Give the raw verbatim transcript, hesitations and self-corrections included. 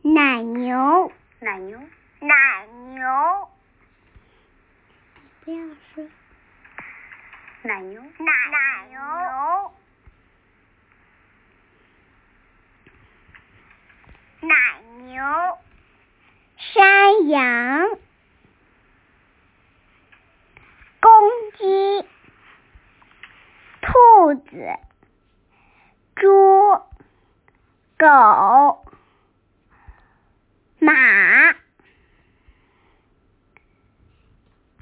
奶牛， 奶牛， 奶牛， 不要说奶牛， 奶牛，奶牛，山羊，公鸡，兔子，猪，狗，马。